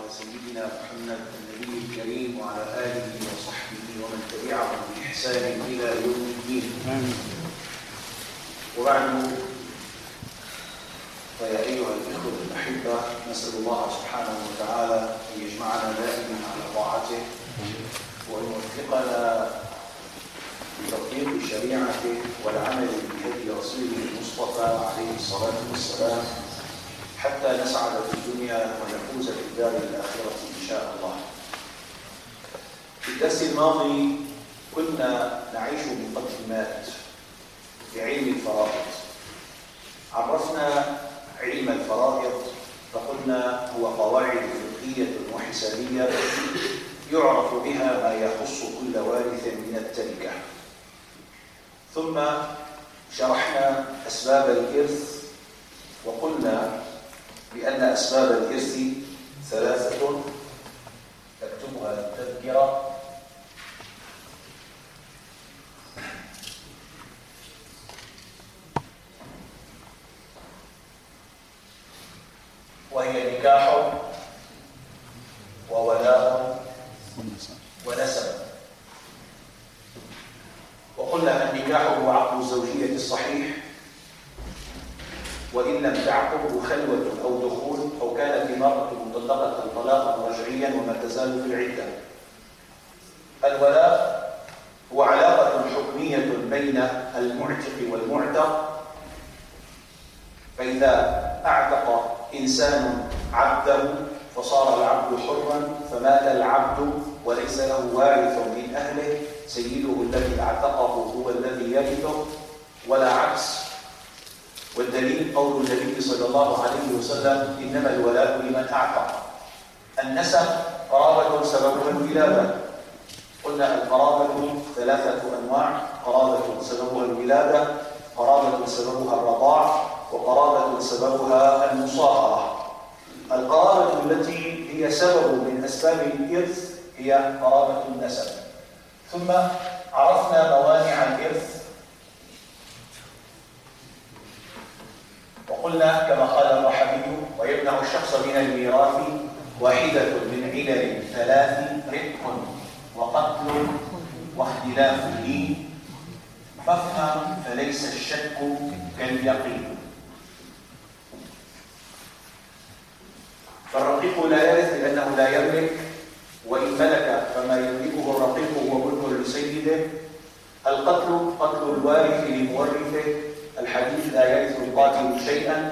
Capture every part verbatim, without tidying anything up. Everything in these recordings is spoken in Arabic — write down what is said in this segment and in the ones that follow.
سيدنا محمد النبي الكريم وعلى آله وصحبه ومن تبعهم بإحسان إلى يوم الدين. وبعد، فيا أيها الإخوة الأحبة، نسأل الله سبحانه وتعالى أن يجمعنا دائما على طاعته وأن يوفقنا لتطبيق شريعته والعمل بهدي رسوله المصطفى عليه الصلاة والسلام حتى نسعد في الدنيا ونفوز في الدار الآخرة إن شاء الله. في الدرس الماضي كنا نعيش مقدمات في علم الفرائض. عرفنا علم الفرائض فقلنا هو قواعد فقهية وحسابية يعرف بها ما يخص كل وارث من التركة. ثم شرحنا أسباب الإرث وقلنا بأن أسباب الإرث ثلاثة تكتبها التذكرة. وهي نكاح وولاء ونسب. وقلنا النكاح هو عقد الزوجية الصحيح وإن لم تعقبه خلوة أو دخول أو كانت المرأة مطلقة طلاقا رجعيا وما تزال في العدة. الولاء هو علاقة حكمية بين المعتق والمعتق، فإذا اعتق إنسان عبده فصار العبد حرا فمات العبد وليس له وارث من أهله، سيده الذي اعتقه هو الذي يرثه ولا عكس. والدليل قول النبي صلى الله عليه وسلم: إنما الولاء لمن أعتق. النسب قرابة سببها الولادة. قلنا القرابة ثلاثة أنواع: قرابة سببها الولادة، قرابة سببها الرضاع، وقرابة سببها المصاهرة. القرابة التي هي سبب من أسباب الإرث هي قرابة النسب. ثم عرفنا موانع الإرث وقلنا كما قال الرحبي: ويمنع الشخص من الميراث واحدة من علل ثلاث: رق وقتل واختلاف الدين، فافهم فليس الشك كاليقين. فالرقيق لا يرث لأنه لا يملك، وإن ملك فما يملكه الرقيق هو ملك لسيده. القتل قتل الوارث لمورثه، الحديث: لا يرث القاتل شيئا.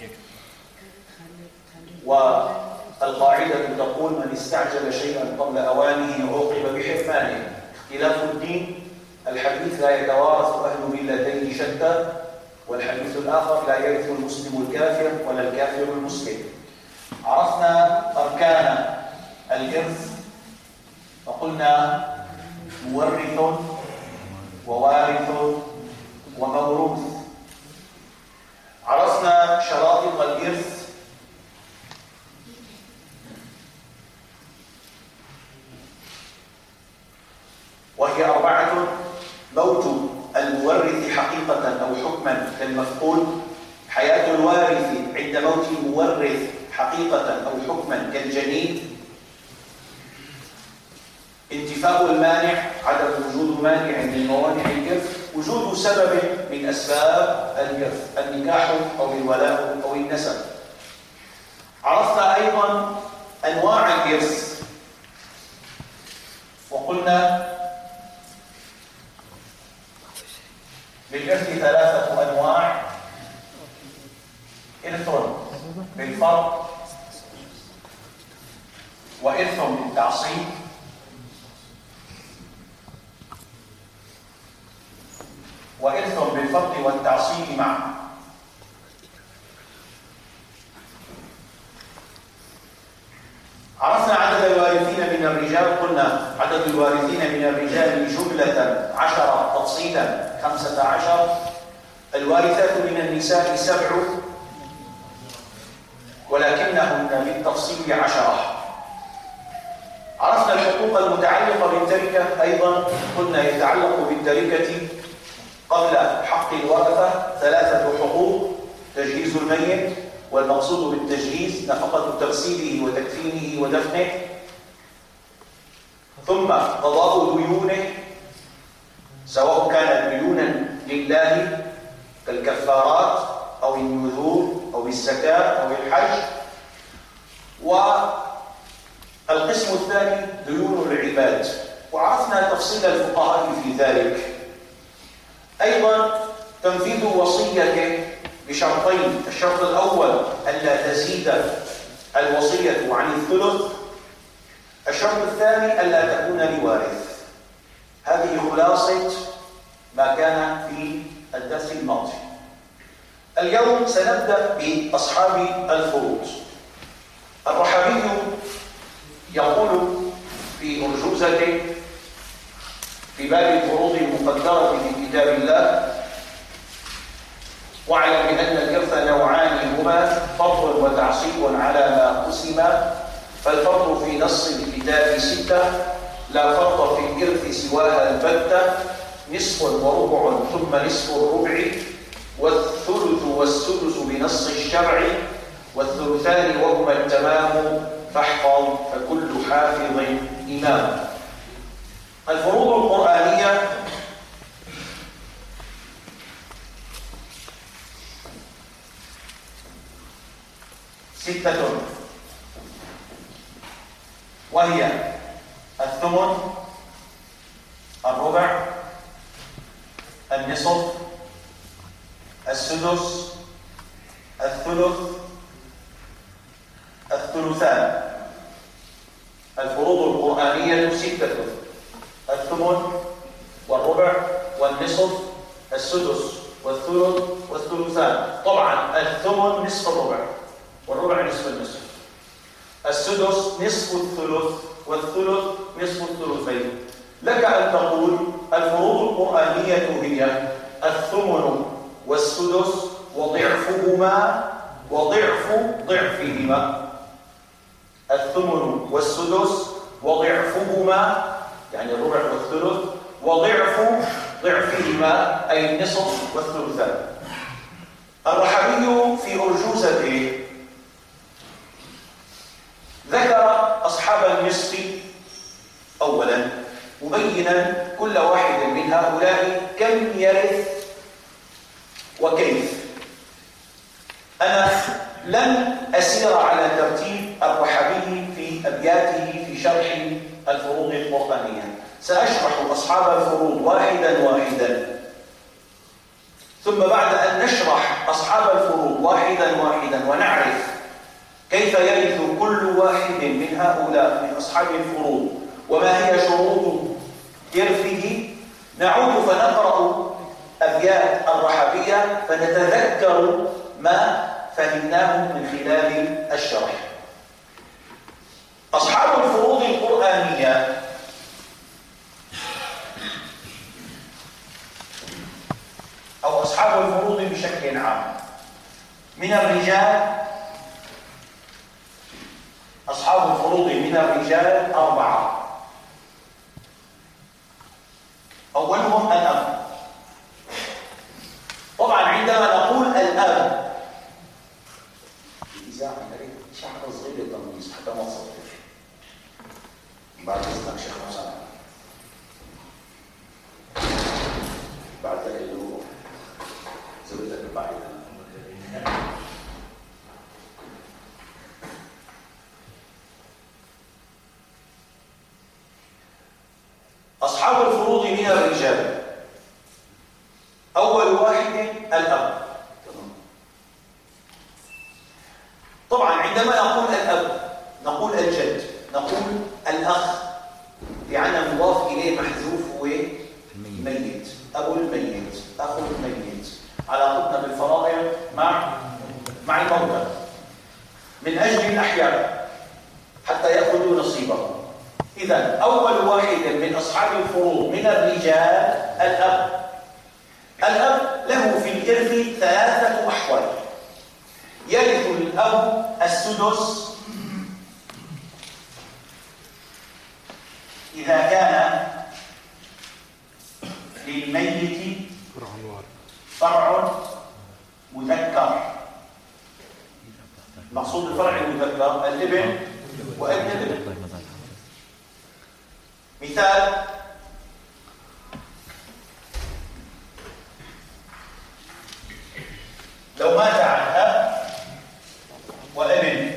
والقاعدة تقول: من استعجل شيئا قبل أوانه عوقب بحرمانه. اختلاف الدين، الحديث: لا يتوارث أهل ملتين شتى. والحديث الآخر: لا يرث المسلم الكافر ولا الكافر المسلم. عرفنا أركان الإرث وقلنا: مورث ووارث وموروث. عرفنا شرائط الإرث وهي أربعة: موت المورث حقيقة أو حكما كالمفقود، حياة الوارث عند موت المورث حقيقة أو حكما كالجنين، انتفاء المانع، عدم وجود مانع من موانع الإرث، وجود سبب من أسباب الإرث، النكاح أو الولاء أو النسب. عرفنا أيضا أنواع الإرث وقلنا للإرث ثلاثة أنواع: إرث بالفرض، وإرث بالتعصيب، وإرث بالفرض والتعصيب معا. عرفنا عدد الوارثين من الرجال، قلنا عدد الوارثين من الرجال جملة عشرة، تفصيلا خمسة عشر. الوارثات من النساء سبع ولكنهن بالتفصيل عشرة. عرفنا الحقوق المتعلقة بالتركة أيضا، قلنا يتعلق بالتركة قبل حق الورثة ثلاثة حقوق: تجهيز الميت، والمقصود بالتجهيز نفقة تغسيله وتكفينه ودفنه، ثم قضاء ديونه سواء كانت ديونا لله كالكفارات أو النذور أو الزكاة أو الحج. والقسم الثاني ديون العباد، وعرفنا تفصيل الفقهاء في ذلك. أيضا تنفيذ وصيته بشرطين: الشرط الأول ألا تزيد الوصية عن الثلث، الشرط الثاني ألا تكون لوارث. هذه خلاصة ما كان في الدرس الماضي. اليوم سنبدأ بأصحاب الفروض. الرحبي يقول في أرجوزته في باب الفروض المقدرة في كتاب الله: واعلم بأن الإرث نوعان هما فرض وتعصيب على ما قسم، فالفرض في نص الكتاب ستة، لا فرض في الإرث سواها البتة، نصف وربع ثم نصف الربع، والثلث والسدس بنص الشرع، والثلثان وهما التمام، فاحفظ فكل حافظ إمام. الفروض القرآنية ستة، وهي الثمن، الربع، النصف، السدس، الثلث، الثلثان. الفروض القرآنية ستة: الثمن والربع والنصف، السدس والثلث والثلثان. طبعا الثمن نصف الربع والربع نصف النصف، السدس نصف الثلث والثلث نصف الثلثين. لك أن تقول الفروض القرآنية هي الثمن والسدس وضعفهما وضعف ضعفهما. الثمن والسدس وضعفهما يعني الربع والثلث، وضعف ضعفهما أي النصف والثلثان. الرحبي في أرجوزته ذكر أصحاب النصف أولا، مبينا كل واحد من هؤلاء كم يرث وكيف. أنا لن أسير على ترتيب الرحبي في أبياته في شرح الفروض القرآنية، سأشرح أصحاب الفروض واحدا واحدا، ثم بعد أن نشرح أصحاب الفروض واحدا واحدا ونعرف كيف يرث كل واحد من هؤلاء من أصحاب الفروض وما هي شروط إرثه، نعود فنقرأ أبيات الرحبية فنتذكر ما فهمناه من خلال الشرح. أصحاب الفروض القرآنية أو أصحاب الفروض بشكل عام: من الرجال أصحاب الفروض من الرجال أربعة. أولهم الأب. طبعا عندما نقول الأب إذا عملت شحنة صغيرة تمييز حتى ما تصدق بعد إذنك شيخ موسى بعد ذلك اللي زودت البعيدة. أصحاب الفروض من الرجال أول واحد الأب. طبعا عندما نقول الأب نقول الجد، نقول الأخ، لأن مضاف إليه محذوف هو ميت، أبو الميت، أخو الميت، علاقتنا بالفرائض مع مع الموتى من أجل الأحياء حتى يأخذوا نصيبهم. إذن أول واحد من أصحاب الفروض من الرجال الأب. الأب له في الإرث ثلاثة أحوال: يرث الأب السدس إذا كان للميت فرع مذكر المقصود بالفرع المذكر الابن وابن الابن. مثال: لو مات عن أب وابن،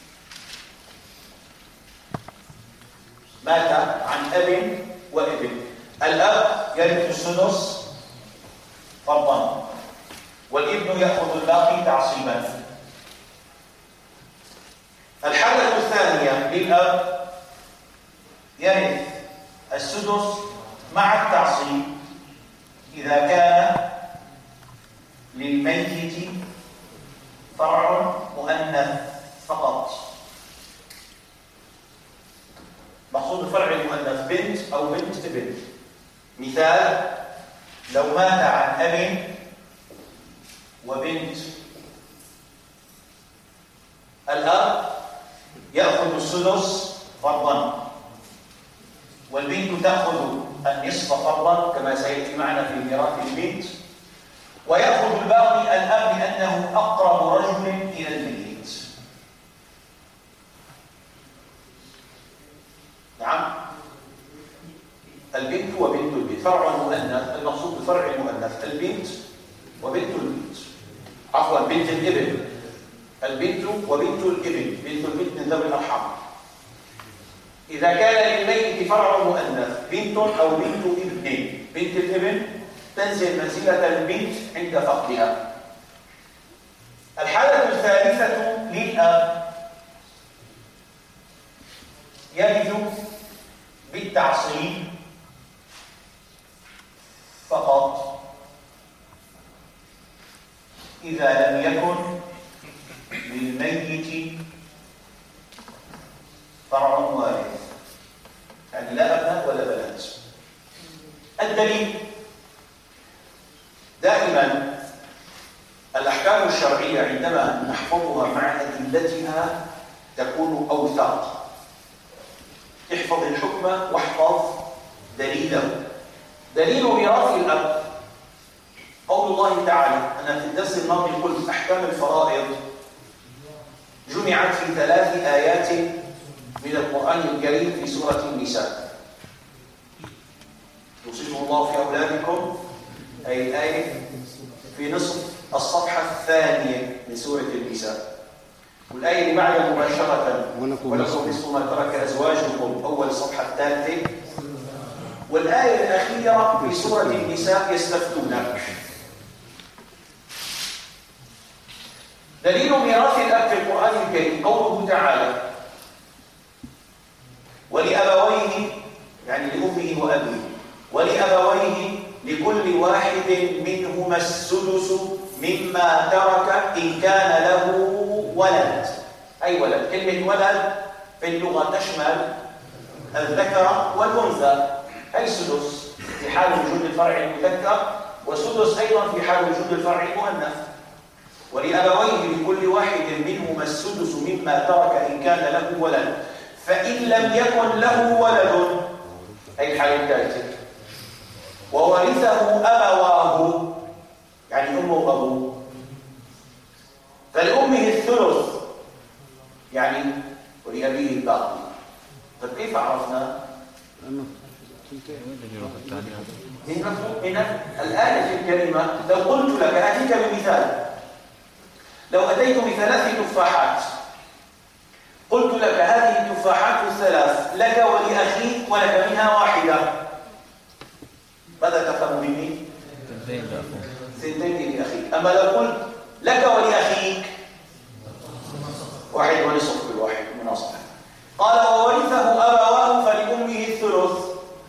مات عن أب وابن، الأب يرث السدس فرضا والابن يأخذ الباقي تعصيبا. الحالة الثانية للأب يرث السدس مع التعصيب إذا كان للميت فرع مؤنث فقط. مقصود الفرع المؤنث بنت أو بنت ابن. مثال: لو مات عن أب وبنت، الأب يأخذ السدس فرضا والبنت تأخذ النصف فرضا كما سيأتي معنا في ميراث البنت، ويأخذ الباقي الأب لأنه أقرب رجل إلى الميت. نعم، البنت وبنت البنت فرع مؤنث، المقصود بفرع المؤنث البنت وبنت البنت، عفوا بنت الابن، البنت وبنت الابن، بنت البنت من ذوي الأرحام. إذا كان للميت فرع مؤنث بنت أو بنت ابن، بنت الابن تنزل منزلة البنت عند فقدها. الحالة الثالثة للأب يرث بالتعصيب فقط إذا لم يكن للميت فرع وارث، يعني لا أبناء ولا بنات. الدليل: دائما الأحكام الشرعية عندما نحفظها مع أدلتها تكون أوثق. احفظ الحكم واحفظ دليله. دليل ميراث الأب قول الله تعالى، أنا في الدرس الماضي قلت أحكام الفرائض جمعت في ثلاث آيات من القرآن الكريم في سورة النساء. يوصيكم الله في أولادكم، أي الآية في نصف الصفحة الثانية من سورة النساء، والآية اللي بعدها مباشرة ولكم نصف ما ترك أزواجكم أول الصفحة الثالثة، والآية الأخيرة في سورة النساء يستفتونك. دليل ميراث الأب في القرآن الكريم قوله تعالى: ولأبويه، يعني لأمه وأبيه، ولأبويه لكل واحد منهما السدس مما ترك إن كان له ولد. أي ولد، كلمة ولد في اللغة تشمل الذكر والأنثى، أي سدس في حال وجود الفرع المذكر، وسدس أيضا في حال وجود الفرع المؤنث. ولأبويه لكل واحد منهما السدس مما ترك إن كان له ولد، فإن لم يكن له ولد، أي الحالة الثالثة، وورثه أبواه، يعني أمه وأبوه، فلأمه الثلث، يعني ولأبيه الباقي. طيب كيف عرفنا؟ هنا الآية الكريمة لو قلت لك، أتيك بمثال، لو أتيت بثلاث تفاحات قلت لك هذه التفاحات الثلاث لك ولأخيك ولك منها واحدة، ماذا تفهم مني؟ سنتين لأخيك. أما لو قلت لك ولأخيك واحد ونصف كل واحد مناصفة. قال: وورثه أبواه فلأمه الثلث،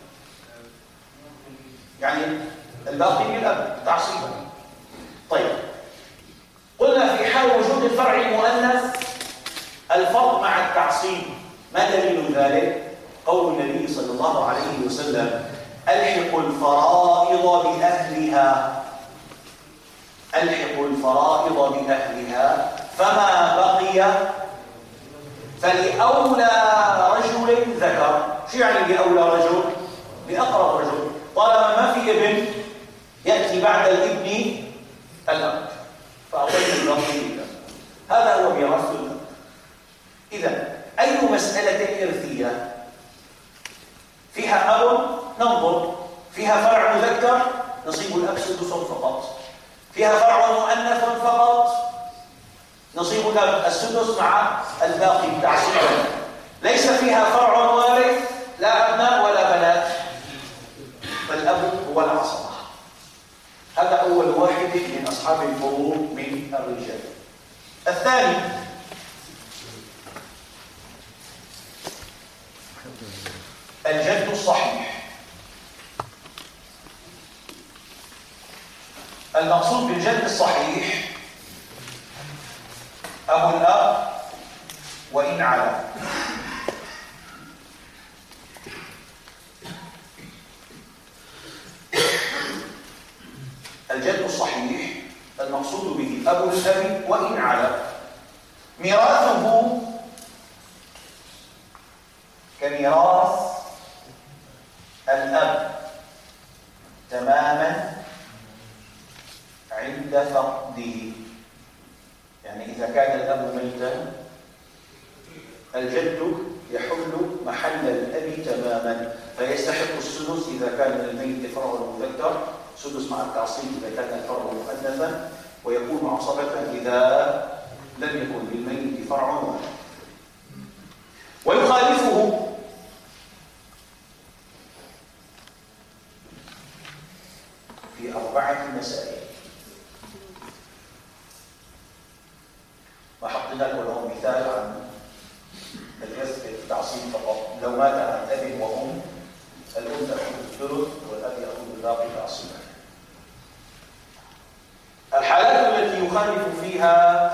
يعني الباقي للأب تعصيبا. طيب، قلنا في حال وجود الفرع المؤنث الفرق مع التعصيب، ما دليل ذلك؟ قول النبي صلى الله عليه وسلم: ألحقوا الفرائض بأهلها، ألحقوا الفرائض بأهلها، فما بقي فلأولى رجل ذكر. شو يعني لأولى رجل؟ لأقرب رجل، طالما ما في ابن يأتي بعد الابن الأب، فأعطينا الباقي. هذا هو ميراث الأب. مسألة إرثية فيها أب ننظر، فيها فرع مذكر نصيب الأب سدس فقط، فيها فرع مؤنث فقط نصيب الأب السدس مع الباقي تعصيبا، ليس فيها فرع وارث لا أبناء ولا بنات، فالأب هو العصبة. هذا أول واحد من أصحاب الفروض من الرجال. الثاني الجد الصحيح. المقصود بالجد الصحيح أبو الأب وإن علا. الجد الصحيح المقصود به أبو الأب وإن علا. ميراثه كميراث الأب تماما عند فقده، يعني إذا كان الأب ميتا الجد يحل محل الأب تماما، فيستحق السدس إذا كان الميت فرع مذكر، سدس مع التعصيب إذا كان الفرع مؤنثا، ويكون عصبة إذا لم يكن للميت فرع واحد. ويخالفه في أربعة مسائل، وحطينا لكم مثال عن الإرث بالتعصيب فقط. لو مات عن أب وأم الأم تأخذ الثلث والأب يأخذ الباقي تعصيبا. الحالات التي يخالف فيها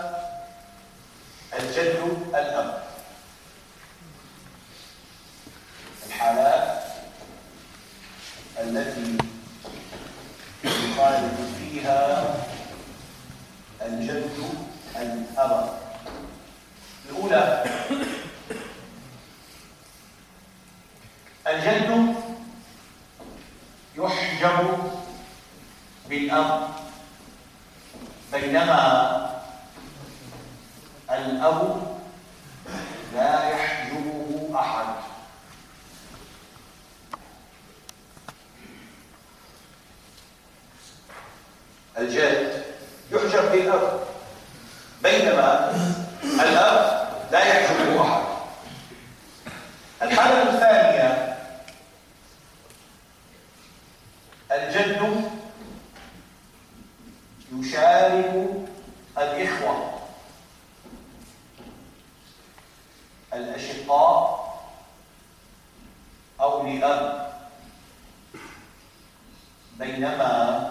الجد الأب، الحالات التي يخالف فيها الجد الأب. الأولى الجد يحجب بالأب بينما الأب لا يحجبه أحد. الجد يحجب بالأب بينما الأب لا يحجبه أحد. الحالة الثانية الجد يشارك الإخوة الأشقاء أو لأب بينما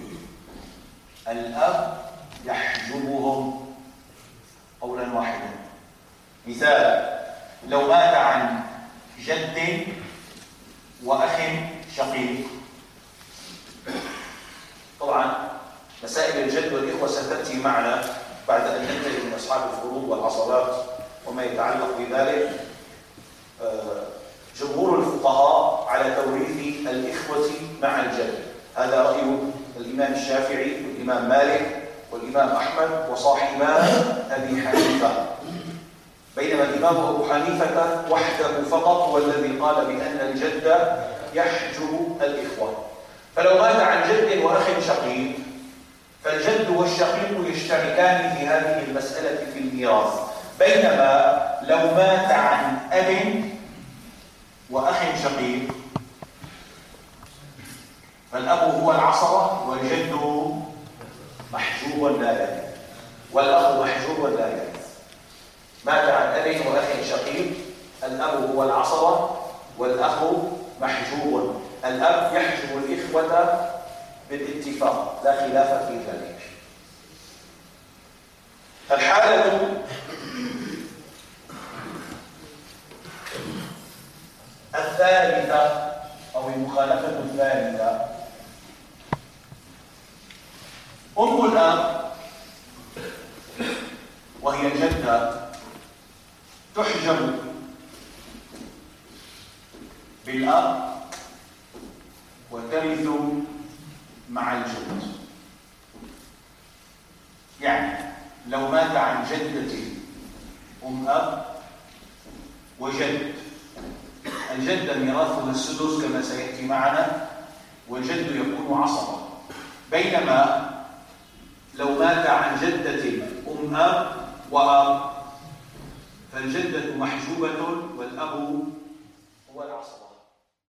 الأب يحجبهم قولا واحدا. مثال: لو مات عن جد وأخ شقيق، طبعا مسائل الجد والإخوة ستأتي معنا بعد أن ننتهي من أصحاب الفروض والعصبات وما يتعلق بذلك. جمهور الفقهاء على توريث الإخوة مع الجد، هذا رأي الإمام الشافعي والإمام مالك والإمام أحمد وصاحبا أبي حنيفة، بينما الإمام أبو حنيفة وحده فقط هو الذي قال بأن الجد يحجب الإخوة. فلو مات عن جد وأخ شقيق فالجد والشقيق يشتركان في هذه المسألة في الميراث، بينما لو مات عن أب وأخ شقيق فالأب هو العصبة والجد محجوب لا يرث والأخ محجوب لا يرث. مات عن أب وأخ شقيق الأب هو العصبة والأخ محجوب، الأب يحجب الإخوة بالاتفاق لا خلاف في ذلك. الحالة الثالثة أو المخالفة الثالثة أم الأب وهي الجدة تحجب بالأب وترث مع الجد. يعني لو مات عن جدة أم أب وجد. الجدة ميراثها السدس كما سيأتي معنا، والجد يكون عصبا. بينما لو مات عن جدة أم أب وأب فالجدة محجوبة والأب هو العصبة.